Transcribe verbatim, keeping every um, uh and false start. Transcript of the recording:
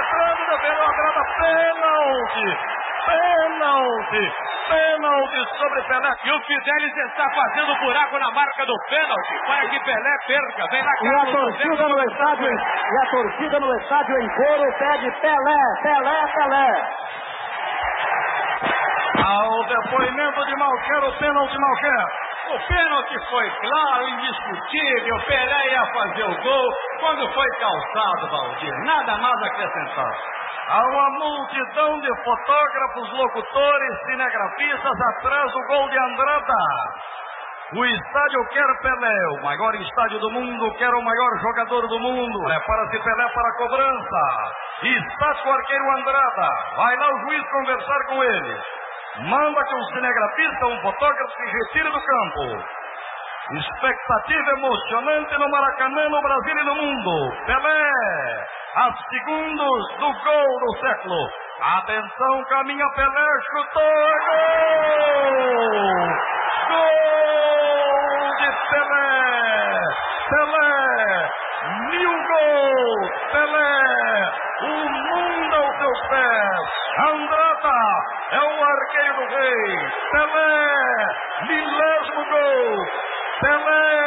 entrando, defendeu Andrada, pênalti, pênalti, pênalti sobre Pelé. E o Fidelis está fazendo buraco na marca do pênalti para que Pelé perca. Vem lá, e a torcida no estádio, e a torcida no estádio em coro pede Pelé, Pelé, Pelé. Ao depoimento de Malquer, o pênalti Malquer. O pênalti foi claro, indiscutível. Pelé ia fazer o gol quando foi calçado, Valdir. Nada mais a acrescentar. Há uma multidão de fotógrafos, locutores, cinegrafistas atrás do gol de Andrada. O estádio quer Pelé, o maior estádio do mundo, quer o maior jogador do mundo. Prepara-se Pelé para a cobrança. Está o arqueiro Andrada. Vai lá o juiz conversar com ele. Manda que um cinegrafista, um fotógrafo se retire do campo. Expectativa emocionante no Maracanã, no Brasil e no mundo. Pelé, a segundos do gol do século. Atenção, caminha Pelé, chutou, gol! Gol de Pelé! Pelé, mil gols! Pelé, o mundo aos seus pés! Andrada é o arqueiro do rei! Pelé, milésimo gol! Pelé!